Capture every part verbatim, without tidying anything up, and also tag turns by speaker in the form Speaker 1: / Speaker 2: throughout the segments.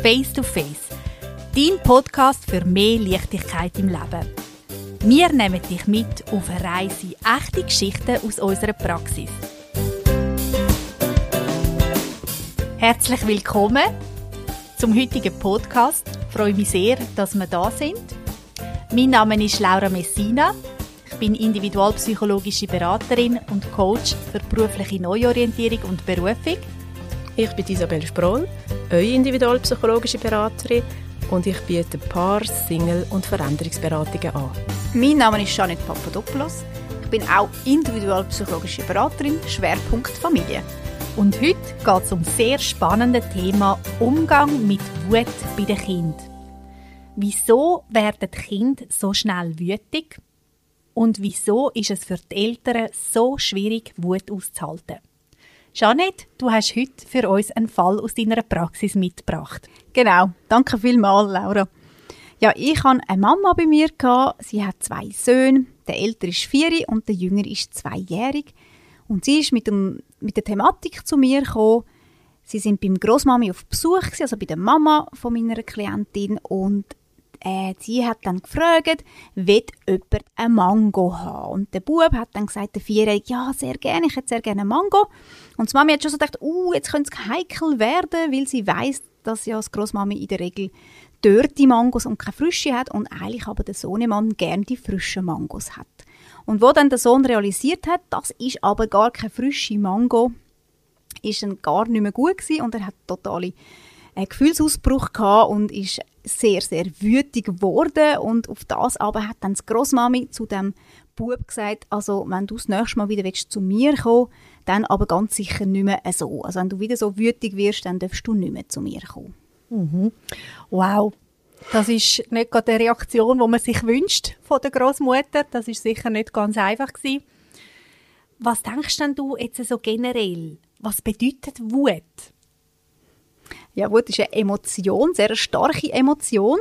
Speaker 1: Face to Face, dein Podcast für mehr Leichtigkeit im Leben. Wir nehmen dich mit auf eine Reise echte Geschichten aus unserer Praxis. Herzlich willkommen zum heutigen Podcast. Ich freue mich sehr, dass wir da sind. Mein Name ist Laura Messina. Ich bin individualpsychologische Beraterin und Coach für berufliche Neuorientierung und Berufung.
Speaker 2: Ich bin Isabel Sproll, eure individualpsychologische Beraterin, und ich biete Paar-, Single- und Veränderungsberatungen an.
Speaker 3: Mein Name ist Janet Papadopoulos. Ich bin auch individualpsychologische Beraterin, Schwerpunkt Familie.
Speaker 1: Und heute geht es um das sehr spannende Thema Umgang mit Wut bei den Kindern. Wieso werden die Kinder so schnell wütig? Und wieso ist es für die Eltern so schwierig, Wut auszuhalten? Janet, du hast heute für uns einen Fall aus deiner Praxis mitgebracht.
Speaker 3: Genau, danke vielmals, Laura. Ja, ich hatte eine Mama bei mir. Sie hat zwei Söhne. Der ältere ist vier und der jüngere ist zweijährig. Und sie ist mit, dem, mit der Thematik zu mir gekommen. Sie sind beim Grossmami auf Besuch, also bei der Mama von meiner Klientin. Und äh, sie hat dann gefragt, will jemand einen Mango haben? Und der Bub hat dann gesagt, der Vierjährige, ja, sehr gerne, ich hätte sehr gerne einen Mango. Und die Mami hat schon so gedacht, uh, jetzt könnte es heikel werden, weil sie weiss, dass ja das Grossmami in der Regel dörrte Mangos und keine frische hat und eigentlich aber der Sohnemann gerne die frischen Mangos hat. Und wo dann der Sohn realisiert hat, das ist aber gar keine frische Mango, ist dann gar nicht mehr gut gewesen und er hat totale einen Gefühlsausbruch gehabt und ist sehr, sehr wütig geworden. Und auf das aber hat dann die Grossmami zu dem Bub gesagt, also wenn du das nächste Mal wieder willst, zu mir kommen, dann aber ganz sicher nicht mehr so. Also wenn du wieder so wütig wirst, dann darfst du nicht mehr zu mir kommen.
Speaker 1: Mhm. Wow, das ist nicht gerade die Reaktion, die man sich wünscht von der Grossmutter. Das ist sicher nicht ganz einfach gewesen. Was denkst denn du jetzt so generell? Was bedeutet Wut?
Speaker 3: Ja, Wut ist eine Emotion, sehr eine starke Emotion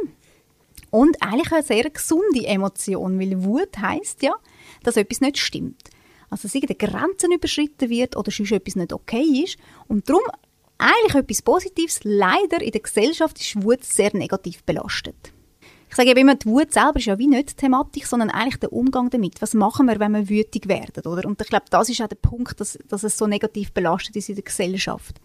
Speaker 3: und eigentlich eine sehr gesunde Emotion, weil Wut heisst ja, dass etwas nicht stimmt. Also dass irgendeine Grenzen überschritten wird oder sonst etwas nicht okay ist und darum eigentlich etwas Positives. Leider in der Gesellschaft ist Wut sehr negativ belastet. Ich sage eben immer, die Wut selber ist ja wie nicht die Thematik, sondern eigentlich der Umgang damit. Was machen wir, wenn wir wütig werden, oder? Und ich glaube, das ist auch der Punkt, dass, dass es so negativ belastet ist in der Gesellschaft.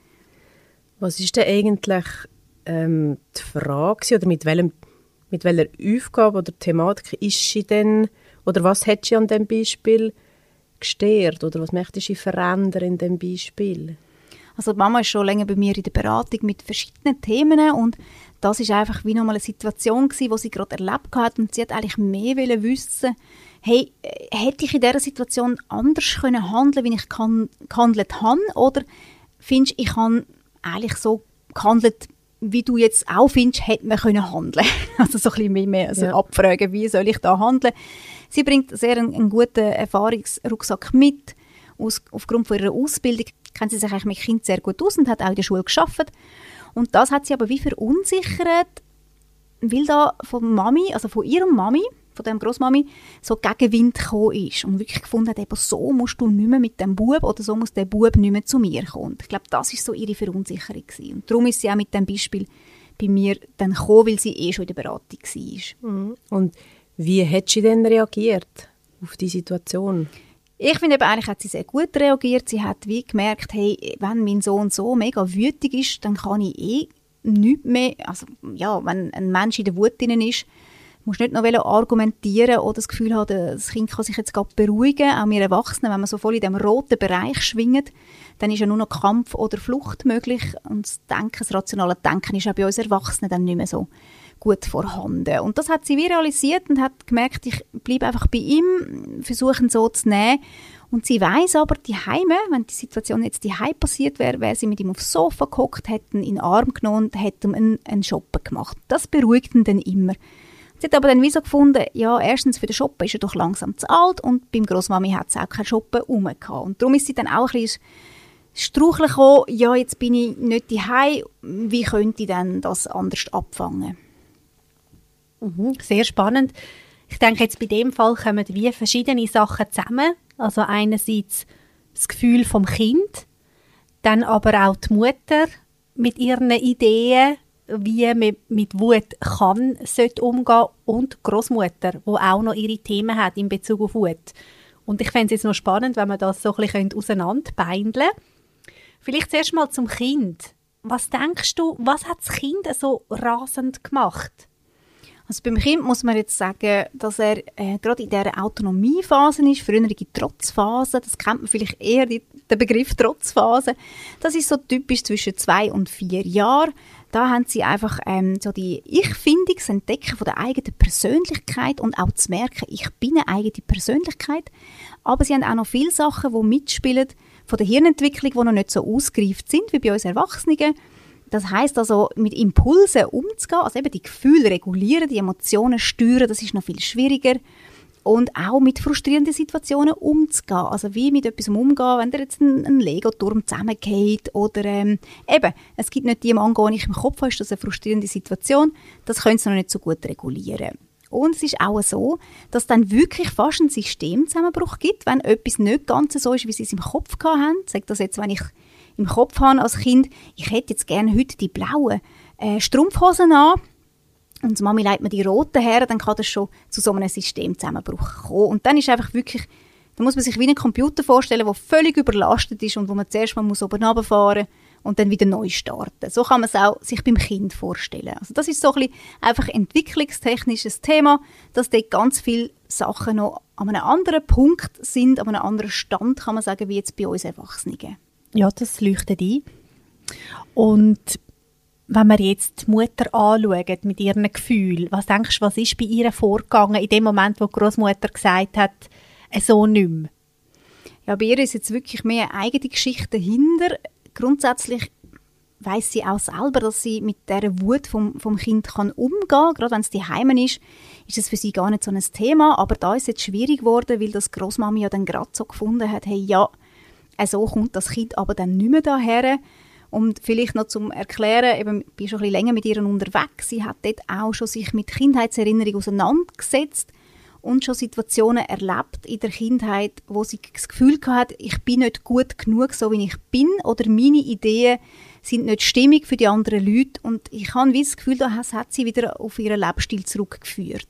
Speaker 2: Was ist denn eigentlich ähm, die Frage, oder mit, welchem, mit welcher Aufgabe oder Thematik ist sie denn, oder was hat sie an diesem Beispiel gestört, oder was möchte sie verändern in diesem Beispiel?
Speaker 3: Also die Mama ist schon länger bei mir in der Beratung mit verschiedenen Themen und das ist einfach wie nochmal eine Situation gewesen, die sie gerade erlebt hat und sie hat eigentlich mehr wollen wissen, hey, hätte ich in dieser Situation anders können handeln, wie ich kann, gehandelt habe, oder findest du, ich habe eigentlich so gehandelt, wie du jetzt auch findest, hätte man können handeln. Also so ein bisschen mehr also ja. abfragen, wie soll ich da handeln. Sie bringt sehr einen, einen guten Erfahrungsrucksack mit. Aus, aufgrund von ihrer Ausbildung kennt sie sich eigentlich mit Kindern sehr gut aus und hat auch in der Schule gearbeitet. Und das hat sie aber wie verunsichert, weil da von Mami, also von ihrem Mami, von dem Grossmami, so Gegenwind gekommen ist und wirklich gefunden hat, eben, so musst du nicht mehr mit dem Bub oder so muss der Bub nicht mehr zu mir kommen. Und ich glaube, das war so ihre Verunsicherung gewesen. Und darum ist sie auch mit dem Beispiel bei mir dann gekommen, weil sie eh schon in der Beratung war.
Speaker 2: Mhm. Und wie hat sie denn reagiert auf die Situation?
Speaker 3: Ich finde eben, eigentlich hat sie sehr gut reagiert. Sie hat wie gemerkt, hey, wenn mein Sohn so mega wütig ist, dann kann ich eh nichts mehr, also ja, wenn ein Mensch in der Wut drin ist, musst du nicht noch argumentieren oder das Gefühl haben, das Kind kann sich jetzt gerade beruhigen. Auch wir Erwachsenen, wenn man so voll in diesem roten Bereich schwingt, dann ist ja nur noch Kampf oder Flucht möglich. Und das Denken, das rationale Denken ist auch bei uns Erwachsenen dann nicht mehr so gut vorhanden. Und das hat sie wie realisiert und hat gemerkt, ich bleibe einfach bei ihm, versuche ihn so zu nehmen. Und sie weiss aber, die Heime, wenn die Situation jetzt die Heim passiert wäre, wäre sie mit ihm aufs Sofa gehockt, hätte ihn in den Arm genommen und hätte ihm einen, einen Shoppen gemacht. Das beruhigt ihn dann immer. Sie hat aber dann wie so gefunden, ja, erstens für den Shoppen ist er doch langsam zu alt und beim Grossmami hat es auch keinen Shoppen rum gehabt. Und darum ist sie dann auch ein bisschen straucheln gekommen, ja, jetzt bin ich nicht daheim, wie könnte ich denn das anders abfangen?
Speaker 1: Mhm, sehr spannend. Ich denke, jetzt bei dem Fall kommen wie verschiedene Sachen zusammen. Also einerseits das Gefühl vom Kind, dann aber auch die Mutter mit ihren Ideen, wie man mit Wut kann, sollte umgehen und die Großmutter, die auch noch ihre Themen hat in Bezug auf Wut. Und ich fände es jetzt noch spannend, wenn wir das so ein bisschen auseinanderbeindeln können. Vielleicht zuerst mal zum Kind. Was denkst du, was hat das Kind so rasend gemacht?
Speaker 3: Also beim Kind muss man jetzt sagen, dass er äh, gerade in dieser Autonomiephase ist, frühere Trotzphase, das kennt man vielleicht eher, die, den Begriff Trotzphase. Das ist so typisch zwischen zwei und vier Jahren. Da haben sie einfach ähm, so die Ich-Findung, das Entdecken von der eigenen Persönlichkeit und auch zu merken, ich bin eine eigene Persönlichkeit. Aber sie haben auch noch viele Sachen, die mitspielen von der Hirnentwicklung, die noch nicht so ausgereift sind wie bei uns Erwachsenen. Das heisst also, mit Impulsen umzugehen, also eben die Gefühle regulieren, die Emotionen steuern, das ist noch viel schwieriger. Und auch mit frustrierenden Situationen umzugehen. Also wie mit etwas umgehen, wenn dir jetzt ein, ein Lego-Turm zusammengeht oder ähm, eben, es gibt nicht die Mango, die ich im Kopf habe, ist das eine frustrierende Situation, das können sie noch nicht so gut regulieren. Und es ist auch so, dass es dann wirklich fast einen Systemzusammenbruch gibt, wenn etwas nicht ganz so ist, wie sie es im Kopf haben. Sag das jetzt, wenn ich im Kopf habe als Kind, ich hätte jetzt gerne heute die blauen äh, Strumpfhosen an und die Mami legt mir die roten her, dann kann das schon zu so einem Systemzusammenbruch kommen. Und dann ist einfach wirklich, da muss man sich wie einen Computer vorstellen, der völlig überlastet ist und wo man zuerst mal muss oben runterfahren und dann wieder neu starten. So kann man es auch sich beim Kind vorstellen. Also das ist so ein bisschen einfach entwicklungstechnisches Thema, dass dort ganz viele Sachen noch an einem anderen Punkt sind, an einem anderen Stand, kann man sagen, wie jetzt bei uns Erwachsenen.
Speaker 1: Ja, das leuchtet ein. Und wenn wir jetzt die Mutter anschauen mit ihren Gefühlen, was denkst du, was ist bei ihr vorgegangen in dem Moment, wo die Großmutter gesagt hat, so nicht mehr?
Speaker 3: Ja, bei ihr ist jetzt wirklich mehr eine eigene Geschichte dahinter. Grundsätzlich weiss sie auch selber, dass sie mit dieser Wut vom, vom Kind kann umgehen kann. Gerade wenn es daheim ist, ist es für sie gar nicht so ein Thema. Aber da ist es jetzt schwierig geworden, weil das Großmami ja dann gerade so gefunden hat, hey, ja, so kommt das Kind aber dann nicht mehr daher. Und vielleicht noch zum Erklären, eben, ich bin schon ein bisschen länger mit ihr unterwegs. Sie hat dort auch schon sich mit Kindheitserinnerungen auseinandergesetzt und schon Situationen erlebt in der Kindheit, wo sie das Gefühl hatte, ich bin nicht gut genug, so wie ich bin, oder meine Ideen sind nicht stimmig für die anderen Leute. Und ich habe das Gefühl, das hat sie wieder auf ihren Lebensstil zurückgeführt.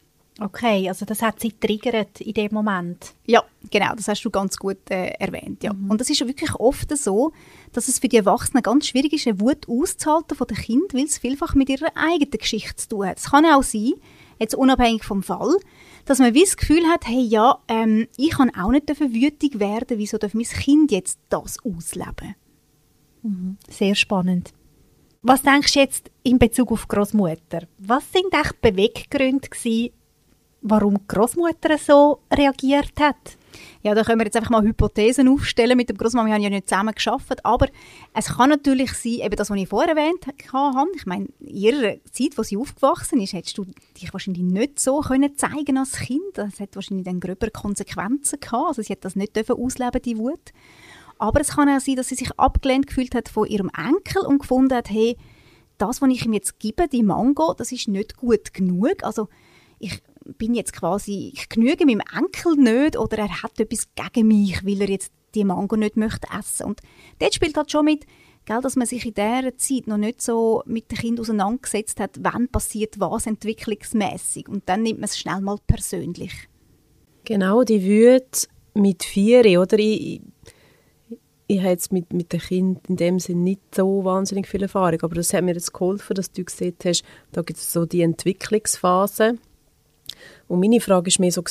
Speaker 1: Okay, also das hat sie triggert in dem Moment.
Speaker 3: Ja, genau, das hast du ganz gut äh, erwähnt. Ja. Mhm. Und das ist wirklich oft so, dass es für die Erwachsenen ganz schwierig ist, eine Wut auszuhalten von den Kindern, weil es vielfach mit ihrer eigenen Geschichte zu tun hat. Es kann auch sein, jetzt unabhängig vom Fall, dass man wie das Gefühl hat, hey, ja, ähm, ich kann auch nicht wütig werden, wieso darf mein Kind jetzt das ausleben?
Speaker 1: Mhm. Sehr spannend. Was denkst du jetzt in Bezug auf die Großmutter? Was sind eigentlich die Beweggründe gewesen, warum die Großmutter so reagiert hat?
Speaker 3: Ja, da können wir jetzt einfach mal Hypothesen aufstellen. Mit dem Großmami haben wir ja nicht zusammen gearbeitet, aber es kann natürlich sein, eben das, was ich vorher erwähnt habe. Ich meine, in ihrer Zeit, wo sie aufgewachsen ist, hättest du dich wahrscheinlich nicht so können zeigen als Kind. Das hat wahrscheinlich dann gröbere Konsequenzen gehabt. Also sie hat das nicht dürfen ausleben, die Wut. Aber es kann auch sein, dass sie sich abgelehnt gefühlt hat von ihrem Enkel und gefunden hat, hey, das, was ich ihm jetzt gebe, die Mango, das ist nicht gut genug. Also ich bin jetzt quasi, ich genüge meinem Enkel nicht oder er hat etwas gegen mich, weil er jetzt die Mango nicht möchte essen. Und dort spielt halt schon mit, gell, dass man sich in dieser Zeit noch nicht so mit dem Kind auseinandergesetzt hat, wann passiert was entwicklungsmässig. Und dann nimmt man es schnell mal persönlich.
Speaker 2: Genau, die Wut mit vier, oder? Ich, ich habe jetzt mit, mit dem Kind in dem Sinne nicht so wahnsinnig viel Erfahrung, aber das hat mir jetzt geholfen, dass du gesehen hast, da gibt es so die Entwicklungsphase. Und meine Frage war mehr so,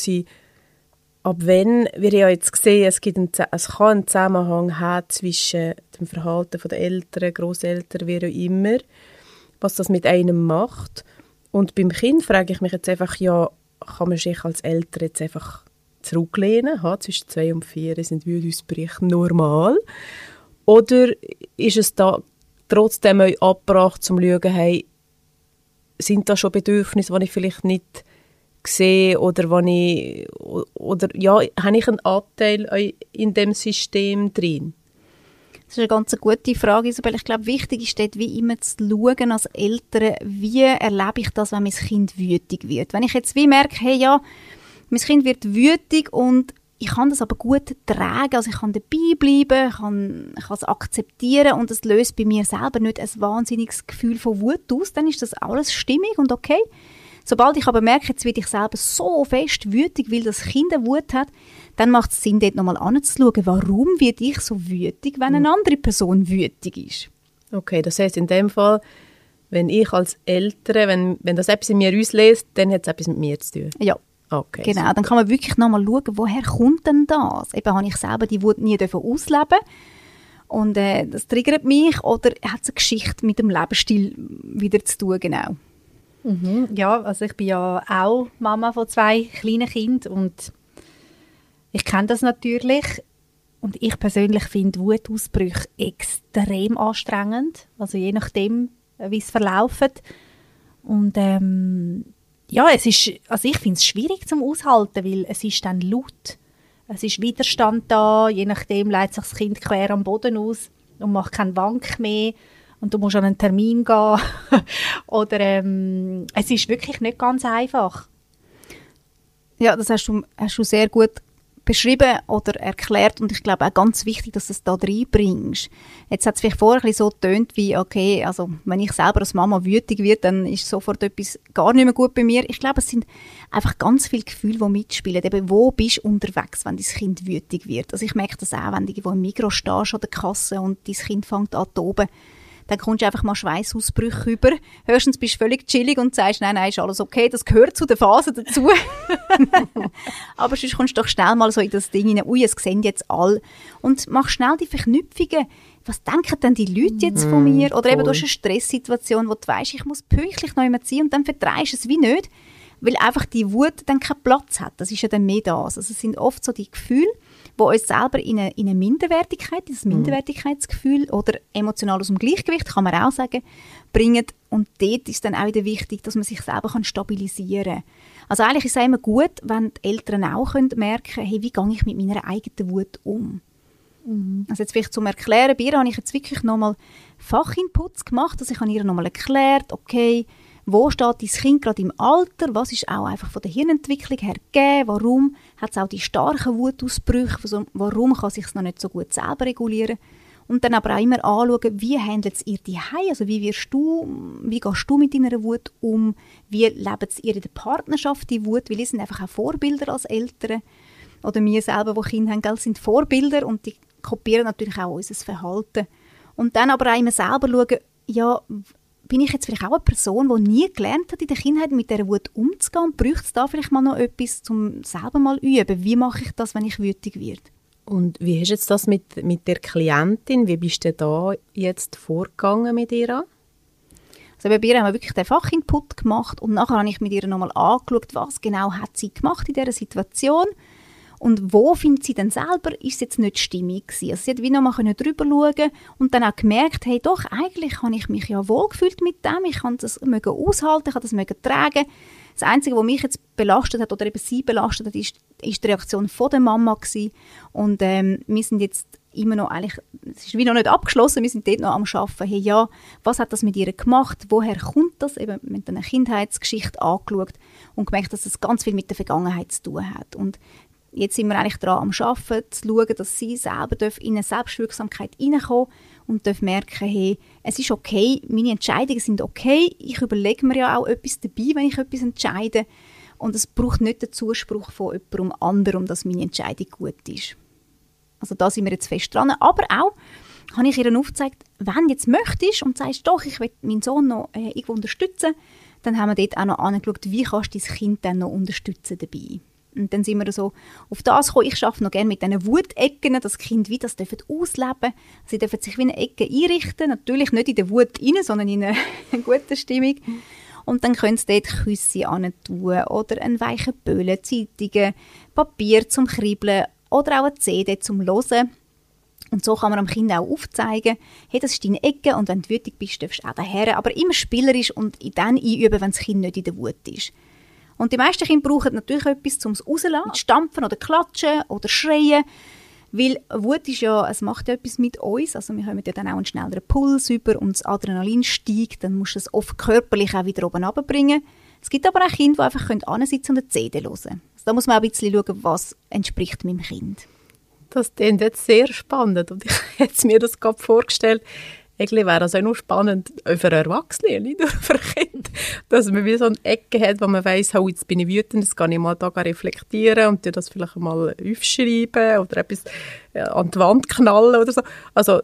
Speaker 2: ab wann wir ja jetzt gesehen, es, gibt einen, es kann einen Zusammenhang haben zwischen dem Verhalten der Eltern, Grosseltern, wie auch immer, was das mit einem macht. Und beim Kind frage ich mich jetzt einfach, ja, kann man sich als Eltern jetzt einfach zurücklehnen? Ha, zwischen zwei und vier sind Wutausbrüche normal. Oder ist es da trotzdem euch abgebracht, um zu schauen, hey, sind da schon Bedürfnisse, die ich vielleicht nicht sehe oder wenn ich oder ja, habe ich einen Anteil in dem System drin?
Speaker 3: Das ist eine ganz gute Frage, Isabel. Ich glaube, wichtig ist dort wie immer zu schauen als Eltern, wie erlebe ich das, wenn mein Kind wütig wird. Wenn ich jetzt wie merke, hey ja, mein Kind wird wütig und ich kann das aber gut tragen, also ich kann dabei bleiben, ich kann, ich kann es akzeptieren und es löst bei mir selber nicht ein wahnsinniges Gefühl von Wut aus, dann ist das alles stimmig und okay. Sobald ich aber merke, jetzt werde ich selber so fest wütig, weil das Kind eine Wut hat, dann macht es Sinn, dort nochmal anzuschauen, warum werde ich so wütig, wenn eine andere Person wütig ist.
Speaker 2: Okay, das heisst in dem Fall, wenn ich als Eltern, wenn, wenn das etwas in mir auslöst, dann hat es etwas mit mir zu tun?
Speaker 3: Ja.
Speaker 2: Okay,
Speaker 3: genau,
Speaker 2: super.
Speaker 3: dann kann man wirklich nochmal schauen, woher kommt denn das? Eben habe ich selber die Wut nie ausleben und äh, das triggert mich oder hat es eine Geschichte mit dem Lebensstil wieder zu tun, genau.
Speaker 1: Mhm. Ja, also ich bin ja auch Mama von zwei kleinen Kindern und ich kenne das natürlich und ich persönlich finde Wutausbrüche extrem anstrengend, also je nachdem, wie es verläuft und ähm, ja, es ist, also ich finde es schwierig zum Aushalten, weil es ist dann laut, es ist Widerstand da, je nachdem leitet sich das Kind quer am Boden aus und macht keinen Wank mehr und du musst an einen Termin gehen oder ähm, es ist wirklich nicht ganz einfach.
Speaker 3: Ja, das hast du, hast du sehr gut beschrieben oder erklärt und ich glaube auch ganz wichtig, dass du es da reinbringst. Jetzt hat es vielleicht vorher ein bisschen so getönt wie, okay, also wenn ich selber als Mama wütig werde, dann ist sofort etwas gar nicht mehr gut bei mir. Ich glaube, es sind einfach ganz viele Gefühle, die mitspielen. Eben, wo bist du unterwegs, wenn dein Kind wütig wird? Also ich merke das auch, wenn du irgendwo im Migros stehst an der Kasse und dein Kind fängt an zu toben, dann kommst du einfach mal Schweißausbrüche über. Höchstens bist du völlig chillig und sagst, nein, nein, ist alles okay, das gehört zu der Phase dazu. Aber sonst kommst du doch schnell mal so in das Ding hinein, ui, es sehen jetzt alle. Und mach schnell die Verknüpfungen. Was denken denn die Leute jetzt von mir? Oder eben, du hast eine Stresssituation, wo du weisst, ich muss pünktlich noch immer ziehen und dann verdrehst du es wie nicht, weil einfach die Wut dann keinen Platz hat. Das ist ja dann mehr das. Also es sind oft so die Gefühle, die uns selber in eine, in eine Minderwertigkeit, dieses Minderwertigkeitsgefühl oder emotional aus dem Gleichgewicht, kann man auch sagen, bringen. Und dort ist dann auch wieder wichtig, dass man sich selber stabilisieren kann. Also eigentlich ist es immer gut, wenn die Eltern auch merken können, hey, wie gehe ich mit meiner eigenen Wut um? Mhm. Also jetzt vielleicht zum Erklären, bei ihr habe ich jetzt wirklich nochmal Fachinputs gemacht, also ich habe ihr nochmal erklärt, okay, wo steht dein Kind gerade im Alter? Was ist auch einfach von der Hirnentwicklung her gegeben? Warum hat es auch die starken Wutausbrüche? Warum kann es sich noch nicht so gut selber regulieren? Und dann aber auch immer anschauen, wie handelt es ihr daheim? Also wie wirst du, wie gehst du mit deiner Wut um? Wie lebt es ihr in der Partnerschaft, die Wut? Weil wir sind einfach auch Vorbilder als Eltern. Oder wir selber, die Kinder haben, gell, sind Vorbilder und die kopieren natürlich auch unser Verhalten. Und dann aber auch immer selber schauen, ja, bin ich jetzt vielleicht auch eine Person, die nie gelernt hat, in der Kindheit mit dieser Wut umzugehen? Und bräuchte es da vielleicht mal noch etwas, um selber mal zu üben? Wie mache ich das, wenn ich wütig werde?
Speaker 2: Und wie hast du jetzt das mit, mit der Klientin? Wie bist du da jetzt vorgegangen mit ihr?
Speaker 3: Also bei ihr haben wir wirklich den Fachinput gemacht und nachher habe ich mit ihr nochmal angeschaut, was genau hat sie gemacht in dieser Situation und wo findet sie denn selber, ist es jetzt nicht stimmig gewesen. Also sie hat wie nochmal drüber schauen und dann auch gemerkt, hey doch, eigentlich habe ich mich ja wohlgefühlt mit dem, ich kann das mögen aushalten, ich kann das mögen tragen. Das Einzige, was mich jetzt belastet hat oder eben sie belastet hat, ist, ist die Reaktion von der Mama gewesen. Und ähm, wir sind jetzt immer noch eigentlich, es ist wie noch nicht abgeschlossen, wir sind dort noch am Arbeiten. Hey, ja, was hat das mit ihr gemacht? Woher kommt das? Eben mit einer Kindheitsgeschichte angeschaut und gemerkt, dass das ganz viel mit der Vergangenheit zu tun hat. Und jetzt sind wir eigentlich daran am Arbeiten, zu schauen, dass sie selber in eine Selbstwirksamkeit hineinkommen und darf merken, hey, es ist okay, meine Entscheidungen sind okay, ich überlege mir ja auch etwas dabei, wenn ich etwas entscheide und es braucht nicht den Zuspruch von jemandem anderem, dass meine Entscheidung gut ist. Also da sind wir jetzt fest dran, aber auch habe ich ihr aufgezeigt, wenn du jetzt möchtest und sagst, doch, ich will meinen Sohn noch äh, irgendwo unterstützen, dann haben wir dort auch noch angeschaut, wie kannst du dein Kind dann noch unterstützen dabei. Und dann sind wir so auf das gekommen. Ich arbeite noch gerne mit diesen Wutecken, dass die Kinder wie das dürfen ausleben. Sie dürfen sich wie eine Ecke einrichten. Natürlich nicht in der Wut rein, sondern in einer guten Stimmung. Und dann können sie dort Küsse hin tun oder einen weichen Böllen, Zeitungen, Papier zum Kribbeln oder auch eine C D zum Hören. Und so kann man dem Kind auch aufzeigen, hey, das ist deine Ecke und wenn du wütig bist, darfst du auch daher. Aber immer spielerisch und dann einüben, wenn das Kind nicht in der Wut ist. Und die meisten Kinder brauchen natürlich etwas, um es rauszulassen, stampfen oder klatschen oder schreien, weil Wut ist ja, es macht ja etwas mit uns, also wir haben ja dann auch einen schnelleren Puls über und das Adrenalin steigt, dann musst du es oft körperlich auch wieder oben runterbringen. Es gibt aber auch Kinder, die einfach hinsitzen und eine C D hören können. Also da muss man auch ein bisschen schauen, was entspricht meinem Kind.
Speaker 2: Das klingt jetzt sehr spannend und ich hätte mir das gerade vorgestellt. Eigentlich wäre das auch noch spannend für Erwachsene, nicht nur für Kinder, dass man wie so eine Ecke hat, wo man weiss, oh, jetzt bin ich wütend, das kann ich mal da reflektieren und dir das vielleicht mal aufschreiben oder etwas an die Wand knallen oder so. Also,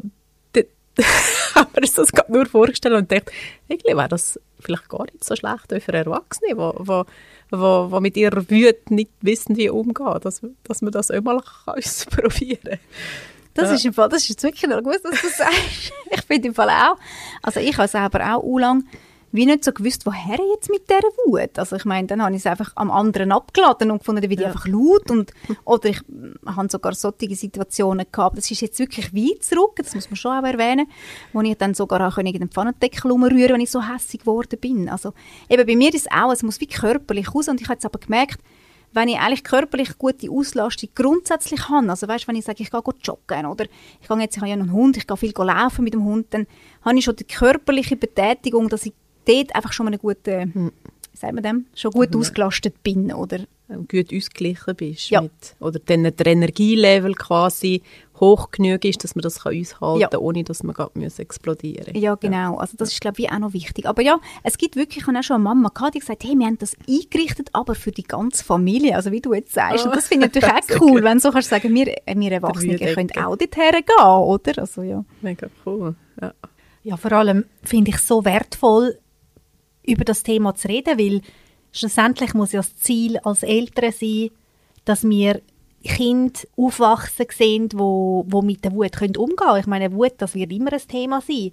Speaker 2: habe mir das gerade nur vorgestellt und dachte, eigentlich wäre das vielleicht gar nicht so schlecht für Erwachsene, die wo, wo, wo, wo mit ihrer Wut nicht wissen, wie umgehen, dass, dass man das auch mal ausprobieren kann.
Speaker 3: Das
Speaker 2: ja.
Speaker 3: ist im Fall, das ist jetzt wirklich noch gut, dass du das sagst. Ich finde im Fall auch, also ich habe selber auch lang wie nicht so gewusst, woher jetzt mit dieser Wut. Also ich meine, dann habe ich es einfach am anderen abgeladen und gefunden, wie die ja. einfach laut und oder ich habe sogar solche Situationen gehabt. Das ist jetzt wirklich weit zurück, das muss man schon auch erwähnen, wo ich dann sogar auch in den Pfannendeckel umrühren, wenn ich so hässig geworden bin. Also eben bei mir ist es auch, es muss wie körperlich raus und ich habe jetzt aber gemerkt, wenn ich eigentlich körperlich gute Auslastung grundsätzlich habe, also weißt, wenn ich sage, ich gehe joggen oder ich gehe jetzt, ich habe ja noch einen Hund, ich gehe viel laufen mit dem Hund, dann habe ich schon die körperliche Betätigung, dass ich dort einfach schon eine gute, hm. wie sagt man dem, schon gut ja. ausgelastet bin, oder?
Speaker 2: Gut ausgeglichen bist.
Speaker 3: Ja.
Speaker 2: Mit, oder dann der Energielevel quasi hoch genug ist, dass man das kann aushalten kann, ja. ohne dass man gerade explodieren muss.
Speaker 3: Ja, genau. Also das ist, glaube ich, auch noch wichtig. Aber ja, es gibt wirklich, ich habe auch schon eine Mama gehabt, die gesagt, hey, wir haben das eingerichtet, aber für die ganze Familie, also wie du jetzt sagst. Oh. Und das finde ich natürlich auch cool, wenn du so kannst sagen, wir, wir Erwachsene können auch dorthin gehen, oder? Also, ja.
Speaker 2: Mega cool. Ja,
Speaker 1: ja vor allem finde ich es so wertvoll, über das Thema zu reden, weil schlussendlich muss ja das Ziel als Eltern sein, dass wir Kinder aufwachsen sehen, die wo, wo mit der Wut können umgehen können. Ich meine, Wut, das wird immer ein Thema sein.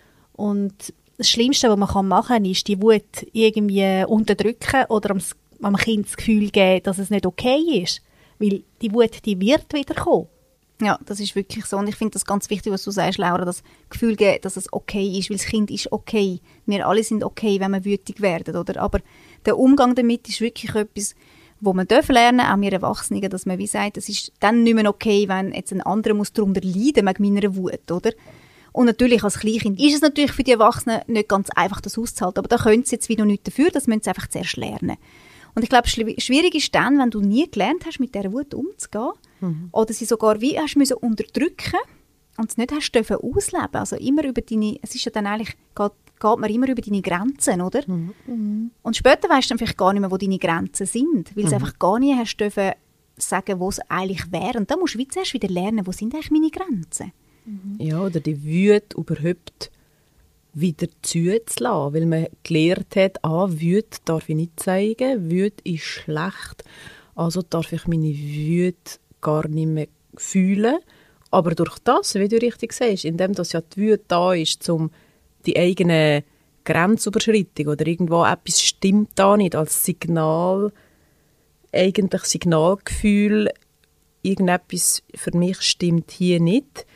Speaker 1: Und das Schlimmste, was man machen kann, ist, die Wut irgendwie unterdrücken oder am, am Kind das Gefühl geben, dass es nicht okay ist. Weil die Wut, die wird wieder kommen.
Speaker 3: Ja, das ist wirklich so. Und ich finde das ganz wichtig, was du sagst, Laura, das Gefühl geben, dass es okay ist, weil das Kind ist okay. Wir alle sind okay, wenn wir wütig werden, oder? Aber der Umgang damit ist wirklich etwas, wo man darf lernen, auch wir Erwachsenen, dass man wie sagt, es ist dann nicht mehr okay, wenn jetzt ein anderer muss darunter leiden wegen meiner Wut, oder? Und natürlich als Kleinkind ist es natürlich für die Erwachsenen nicht ganz einfach, das auszuhalten, aber da können sie jetzt wieder nichts dafür, das müssen sie einfach zuerst lernen. Und ich glaube, schwierig ist dann, wenn du nie gelernt hast, mit dieser Wut umzugehen, mhm. oder sie sogar wie hast müssen unterdrücken und es nicht hast dürfen ausleben. Also immer über deine, es ist ja dann eigentlich, geht, geht man immer über deine Grenzen, oder? Mhm. Mhm. Und später weisst du dann vielleicht gar nicht mehr, wo deine Grenzen sind, weil mhm. du einfach gar nie hast dürfen sagen, wo es eigentlich wäre. Und dann musst du wie zuerst wieder lernen, wo sind eigentlich meine Grenzen.
Speaker 2: Mhm. Ja, oder die Wut überhaupt wieder zuzulassen, weil man gelernt hat, ah, Wut darf ich nicht zeigen, Wut ist schlecht, also darf ich meine Wut gar nicht mehr fühlen. Aber durch das, wie du richtig sagst, indem das ja die Wut da ist, um die eigene Grenzüberschreitung oder irgendwo etwas stimmt da nicht, als Signal, eigentlich Signalgefühl, irgendetwas für mich stimmt hier nicht,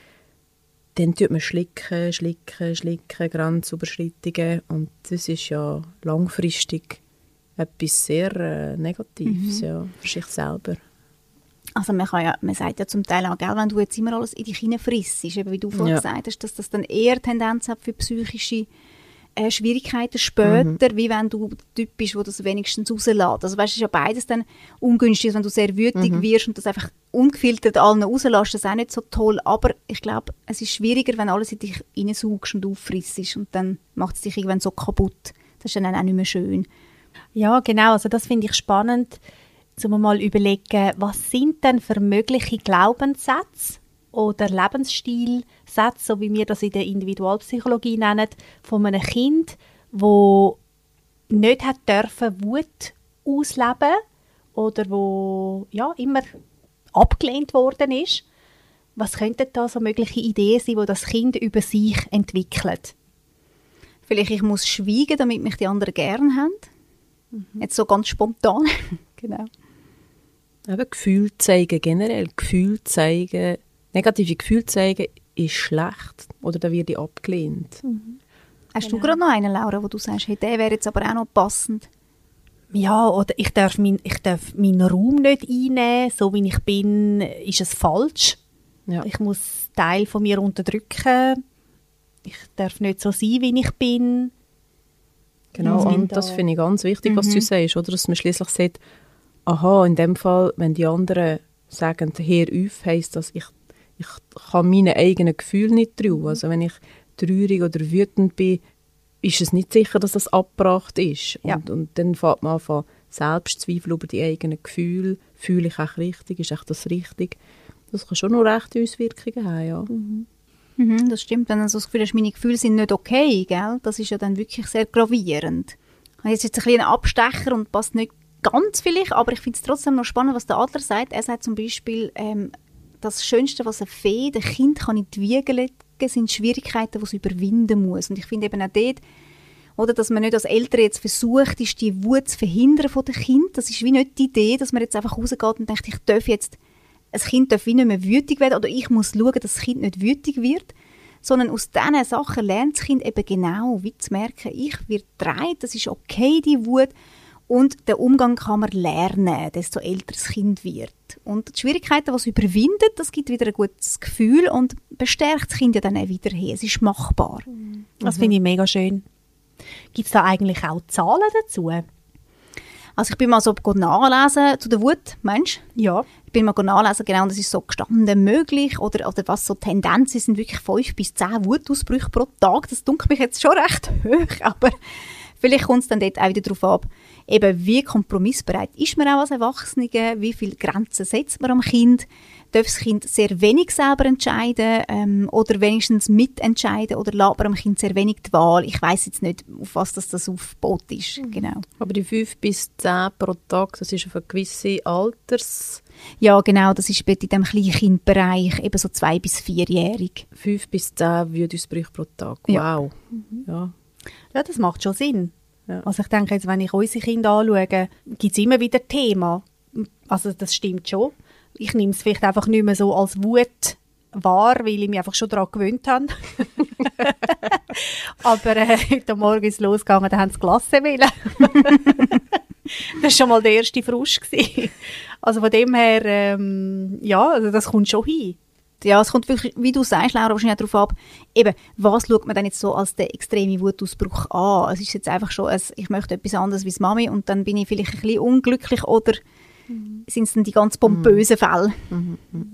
Speaker 2: dann tut man schlicken, schlicken, schlicken, Grenzüberschreitungen und das ist ja langfristig etwas sehr äh, Negatives, mhm. ja, für sich selber.
Speaker 3: Also man, kann ja, man sagt ja zum Teil auch, gell, wenn du jetzt immer alles in dich hineinfrisst, eben wie du vorhin ja. gesagt hast, dass das dann eher Tendenz hat für psychische äh, Schwierigkeiten später, mhm. wie wenn du der Typ bist, der das wenigstens rauslässt. Also weißt, es ist ja beides dann ungünstig, wenn du sehr wütig mhm. wirst und das einfach ungefiltert allen rauslässt, das ist auch nicht so toll, aber ich glaube, es ist schwieriger, wenn alles in dich hineinsaugst und auffrissst und dann macht es dich irgendwann so kaputt. Das ist dann auch nicht mehr schön.
Speaker 1: Ja, genau, also das finde ich spannend, um mal überlegen, was sind denn für mögliche Glaubenssätze oder Lebensstilsätze, so wie wir das in der Individualpsychologie nennen, von einem Kind, wo nicht hat dürfen Wut ausleben oder wo ja immer abgelehnt worden ist. Was könnten da so mögliche Ideen sein, die das Kind über sich entwickelt?
Speaker 3: Vielleicht ich muss schweigen, damit mich die anderen gerne haben. Mhm. Jetzt so ganz spontan. Genau.
Speaker 2: Eben Gefühl zeigen, generell Gefühl zeigen, negative Gefühle zeigen ist schlecht oder da wird ich abgelehnt.
Speaker 3: Mhm. Hast genau. du gerade noch einen, Laura, wo du sagst, hey, der wäre jetzt aber auch noch passend?
Speaker 1: Ja, oder ich darf, mein, ich darf meinen Raum nicht einnehmen, so wie ich bin, ist es falsch. Ja. Ich muss Teil von mir unterdrücken. Ich darf nicht so sein, wie ich bin.
Speaker 2: Genau, und das finde ich ganz wichtig, was mhm. du sagst, oder? Dass man schliesslich sagt, aha, in dem Fall, wenn die anderen sagen, Herr auf, heisst das, ich, ich kann meine eigenen Gefühle nicht trauen. Also wenn ich traurig oder wütend bin, ist es nicht sicher, dass das abgebracht ist.
Speaker 3: Ja.
Speaker 2: Und, und dann fängt man an, Selbstzweifel über die eigenen Gefühle. Fühle ich auch richtig? Ist echt das richtig? Das kann schon noch rechte Auswirkungen haben, ja.
Speaker 3: Mhm. Mhm, das stimmt, wenn du so das Gefühl hast, meine Gefühle sind nicht okay, gell? Das ist ja dann wirklich sehr gravierend. Jetzt ist es ein bisschen ein Abstecher und passt nicht ganz vielleicht, aber ich finde es trotzdem noch spannend, was der Adler sagt. Er sagt zum Beispiel, ähm, das Schönste, was eine Fee dem Kind kann in die Wiege legen kann, sind Schwierigkeiten, die es überwinden muss. Und ich finde eben auch dort, oder, dass man nicht als Eltern jetzt versucht, ist die Wut zu verhindern von dem Kind. Das ist wie nicht die Idee, dass man jetzt einfach rausgeht und denkt, ich darf jetzt, ein Kind darf wie nicht mehr wütig werden oder ich muss schauen, dass das Kind nicht wütig wird. Sondern aus diesen Sachen lernt das Kind eben genau, wie zu merken, ich werde getragen, das ist okay, die Wut. Und den Umgang kann man lernen, desto älter das Kind wird. Und die Schwierigkeiten, die es überwindet, das gibt wieder ein gutes Gefühl und bestärkt das Kind ja dann auch wieder her. Es ist machbar.
Speaker 1: Das finde ich mega schön. Gibt es da eigentlich auch Zahlen dazu?
Speaker 3: Also ich bin mal so nachlesen zu der Wut, Mensch.
Speaker 1: Ja.
Speaker 3: Ich bin mal nachlesen, genau, das ist so gestanden möglich. Oder, oder was so Tendenzen sind, wirklich fünf bis zehn Wutausbrüche pro Tag. Das dunkelt mich jetzt schon recht hoch, aber vielleicht kommt es dann dort auch wieder darauf ab, eben wie kompromissbereit ist man auch als Erwachsene, wie viele Grenzen setzt man am Kind, darf das Kind sehr wenig selber entscheiden ähm, oder wenigstens mitentscheiden oder lässt man am Kind sehr wenig die Wahl. Ich weiss jetzt nicht, auf was das, das aufgebaut ist. Mhm. Genau.
Speaker 2: Aber die fünf bis zehn pro Tag, das ist auf eine gewisse Alters...
Speaker 3: Ja, genau, das ist in diesem Kleinkindbereich eben so zwei- bis vierjährig.
Speaker 2: fünf bis zehn Wutausbrüche pro Tag, wow.
Speaker 3: Ja.
Speaker 2: Mhm. Ja.
Speaker 1: Ja, das macht schon Sinn.
Speaker 2: Ja.
Speaker 1: Also ich denke jetzt, wenn ich unsere Kinder anschaue, gibt es immer wieder Thema. Also das stimmt schon. Ich nehme es vielleicht einfach nicht mehr so als Wut wahr, weil ich mich einfach schon daran gewöhnt habe. Aber äh, heute Morgen ist es losgegangen, da haben sie Klasse wählen. Das war schon mal der erste Frust gewesen. Also von dem her, ähm, ja, also das kommt schon hin.
Speaker 3: Ja, es kommt wirklich, wie du sagst, Laura, wahrscheinlich darauf ab, eben, was schaut man dann jetzt so als den extremen Wutausbruch an? Es ist jetzt einfach schon, ein, ich möchte etwas anderes wie Mami und dann bin ich vielleicht ein bisschen unglücklich oder mhm. sind es dann die ganz pompösen Fälle?
Speaker 2: Mhm.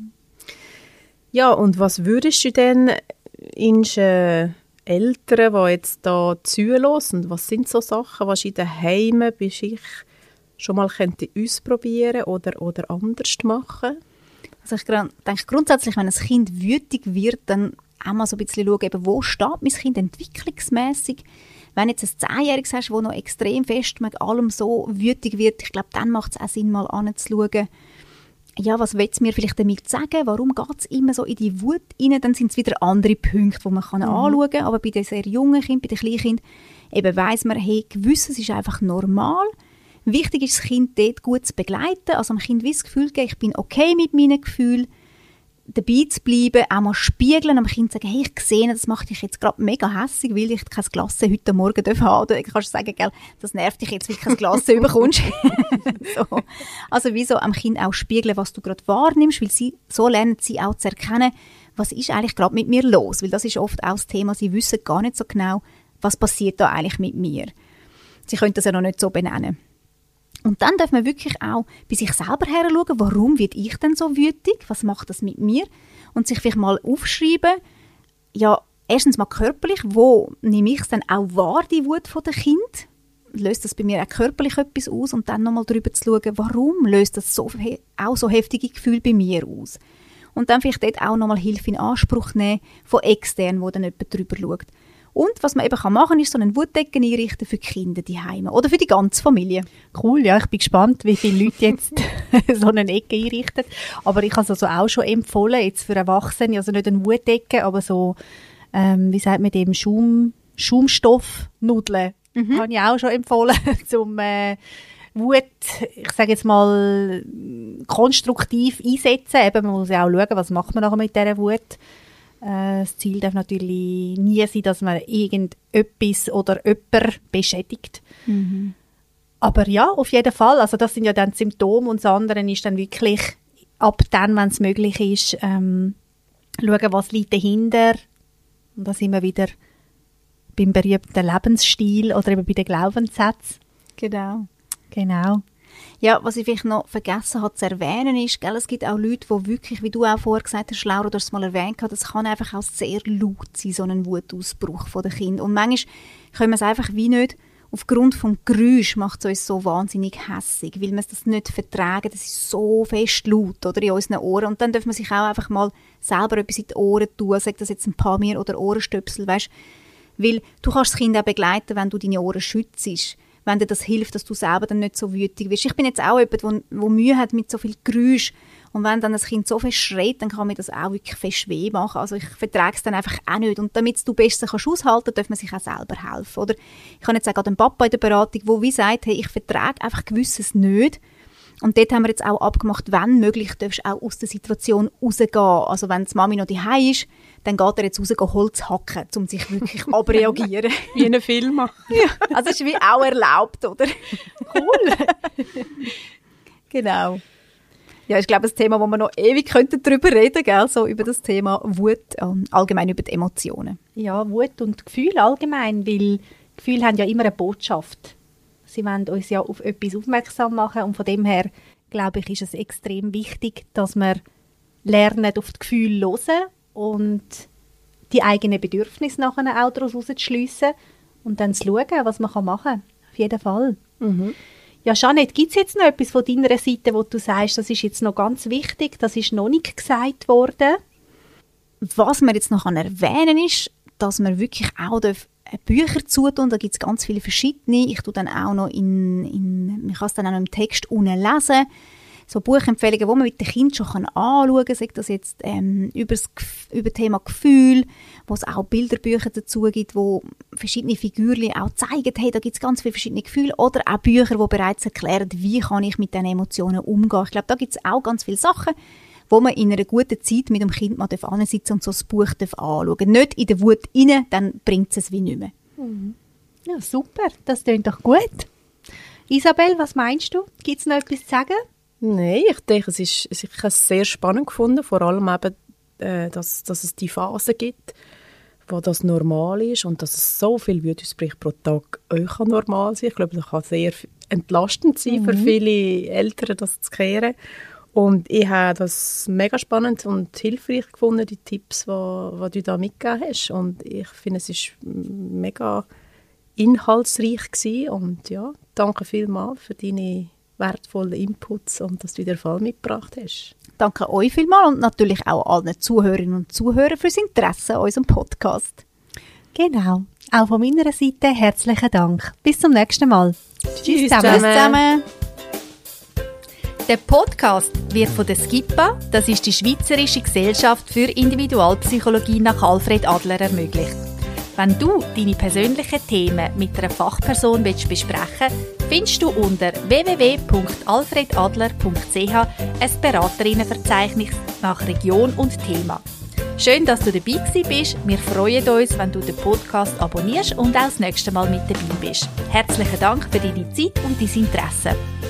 Speaker 2: Ja, und was würdest du denn in äh, Eltern, die jetzt da zuhören, was sind so Sachen, was in den Heimen bei sich schon mal könnte ausprobieren oder, oder anders machen?
Speaker 3: Also ich denke grundsätzlich, wenn ein Kind wütig wird, dann auch mal so ein bisschen schauen, eben, wo steht mein Kind entwicklungsmässig. Wenn jetzt ein Zehnjähriges hast, das noch extrem fest mit allem so wütig wird, ich glaube, dann macht es auch Sinn, mal anzuschauen, ja, was will es mir vielleicht damit sagen? Warum geht es immer so in die Wut rein? Dann sind es wieder andere Punkte, die man kann mhm. anschauen kann. Aber bei den sehr jungen Kindern, bei den Kleinkindern, eben weiss man, hey, Gewisses ist einfach normal. Wichtig ist, das Kind dort gut zu begleiten, also dem Kind das Gefühl geben, ich bin okay mit meinen Gefühlen, dabei zu bleiben, auch mal spiegeln, am Kind sagen, hey, ich sehe, das macht dich jetzt gerade mega hässig, weil ich kein Glas heute Morgen haben darf. Oder kannst du sagen, gell, das nervt dich jetzt, weil du kein Glas bekommst. So. Also wieso am Kind auch spiegeln, was du gerade wahrnimmst, weil sie, so lernen sie auch zu erkennen, was ist eigentlich gerade mit mir los, weil das ist oft auch das Thema, sie wissen gar nicht so genau, was passiert da eigentlich mit mir. Sie können das ja noch nicht so benennen. Und dann darf man wirklich auch bei sich selber heranschauen, warum werde ich denn so wütig, was macht das mit mir? Und sich vielleicht mal aufschreiben, ja, erstens mal körperlich, wo nehme ich es dann auch wahr, die Wut von dem Kind? Löst das bei mir auch körperlich etwas aus? Und dann nochmal darüber zu schauen, warum löst das so, auch so heftige Gefühle bei mir aus? Und dann vielleicht dort auch nochmal Hilfe in Anspruch nehmen von extern, wo dann jemand drüber schaut. Und was man eben machen kann, ist so einen Wutdecken einrichten für die Kinder die Heime oder für die ganze Familie.
Speaker 1: Cool, ja, ich bin gespannt, wie viele Leute jetzt so eine Ecke einrichten. Aber ich habe es also auch schon empfohlen, jetzt für Erwachsene, also nicht eine Wutdecke, aber so, ähm, wie sagt man dem, Schaum, Schaumstoffnudeln, mhm. habe ich auch schon empfohlen, zum äh, Wut, ich sage jetzt mal, konstruktiv einsetzen. Eben, man muss ja auch schauen, was macht man nachher mit dieser Wut. Das Ziel darf natürlich nie sein, dass man irgendetwas oder jemanden beschädigt. Mhm. Aber ja, auf jeden Fall. Also das sind ja dann die Symptome und das andere ist dann wirklich ab dann, wenn es möglich ist, ähm, schauen, was liegt dahinter. Und da sind wir wieder beim berühmten Lebensstil oder eben bei den Glaubenssätzen.
Speaker 3: Genau.
Speaker 1: Genau.
Speaker 3: Ja, was ich vielleicht noch vergessen habe zu erwähnen ist, gell, es gibt auch Leute, die wirklich, wie du auch vorher gesagt hast, Laura, du hast es mal erwähnt, das kann einfach auch sehr laut sein, so ein Wutausbruch von den Kindern. Und manchmal können wir es einfach wie nicht, aufgrund des Geräusch macht es uns so wahnsinnig hässig, weil wir das nicht vertragen, das ist so fest laut, oder, in unseren Ohren. Und dann darf man sich auch einfach mal selber etwas in die Ohren tun, sagt das jetzt ein Palmier oder Ohrenstöpsel, weißt, weil du kannst das Kind auch begleiten, wenn du deine Ohren schützt, wenn dir das hilft, dass du selber dann nicht so wütig wirst. Ich bin jetzt auch jemand, der Mühe hat mit so viel Geräusch. Und wenn dann das Kind so fest schreit, dann kann mir das auch wirklich fest weh machen. Also ich vertrage es dann einfach auch nicht. Und damit du besser kannst aushalten kannst, darf man sich auch selber helfen. Oder ich habe jetzt auch gerade einen Papa in der Beratung, der wie sagt, hey, ich vertrage einfach Gewisses nicht. Und dort haben wir jetzt auch abgemacht, wenn möglich, darfst du auch aus der Situation rausgehen. Also wenn die Mami noch daheim ist, dann geht er jetzt raus, Holz hacken, um sich wirklich abreagieren.
Speaker 2: Wie einen Film.
Speaker 3: Ja, also es ist wie auch erlaubt, oder? Cool. Genau. Ja, ich glaube, ein Thema, wo wir noch ewig könnten darüber reden könnten, so über das Thema Wut, ähm, allgemein über die Emotionen.
Speaker 1: Ja, Wut und Gefühl allgemein, weil Gefühle haben ja immer eine Botschaft. Sie wollen uns ja auf etwas aufmerksam machen und von dem her, glaube ich, ist es extrem wichtig, dass wir lernen, auf die Gefühle zu hören und die eigenen Bedürfnisse nachher auch daraus herauszuschliessen und dann zu schauen, was man machen kann. Auf jeden Fall. Mhm. Ja, Jeanette, gibt es jetzt noch etwas von deiner Seite, wo du sagst, das ist jetzt noch ganz wichtig, das ist noch nicht gesagt worden?
Speaker 3: Was man jetzt noch erwähnen kann, ist, dass man wirklich auch Bücher zutun, da gibt es ganz viele verschiedene. Ich tue dann auch noch in, in man kann es dann auch noch im Text unten lesen. So Buchempfehlungen, die man mit den Kindern schon anschauen kann, sagt das jetzt ähm, über das über Thema Gefühl, wo es auch Bilderbücher dazu gibt, wo verschiedene Figürchen auch zeigen, hey, da gibt es ganz viele verschiedene Gefühle, oder auch Bücher, die bereits erklären, wie kann ich mit diesen Emotionen umgehen. Ich glaube, da gibt es auch ganz viele Sachen, wo man in einer guten Zeit mit dem Kind mal ansitzen und so ein Buch anschauen darf. Nicht in der Wut rein, dann bringt es wie nicht mehr.
Speaker 1: Mhm. Ja, super, das klingt doch gut. Isabel, was meinst du? Gibt es noch etwas zu sagen?
Speaker 2: Nein, ich denke, es ist, ich habe es sehr spannend gefunden, vor allem eben, äh, dass, dass es die Phase gibt, wo das normal ist und dass es so viel Wutausbrüche pro Tag auch normal sein kann. Ich glaube, das kann sehr entlastend sein mhm. für viele Eltern, das zu kehren. Und ich habe das mega spannend und hilfreich gefunden, die Tipps, die du da mitgegeben hast. Und ich finde, es war mega inhaltsreich gewesen. Und ja, danke vielmals für deine wertvollen Inputs und dass du den Fall mitgebracht hast.
Speaker 3: Danke euch vielmals und natürlich auch allen Zuhörerinnen und Zuhörern fürs Interesse an unserem Podcast.
Speaker 1: Genau. Auch von meiner Seite herzlichen Dank. Bis zum nächsten Mal.
Speaker 3: Tschüss zusammen. Tschüss zusammen.
Speaker 1: Der Podcast wird von der SKIPA, das ist die Schweizerische Gesellschaft für Individualpsychologie, nach Alfred Adler ermöglicht. Wenn du deine persönlichen Themen mit einer Fachperson besprechen willst, findest du unter w w w punkt alfred adler punkt c h ein Beraterinnenverzeichnis nach Region und Thema. Schön, dass du dabei gewesen bist. Wir freuen uns, wenn du den Podcast abonnierst und auch das nächste Mal mit dabei bist. Herzlichen Dank für deine Zeit und dein Interesse.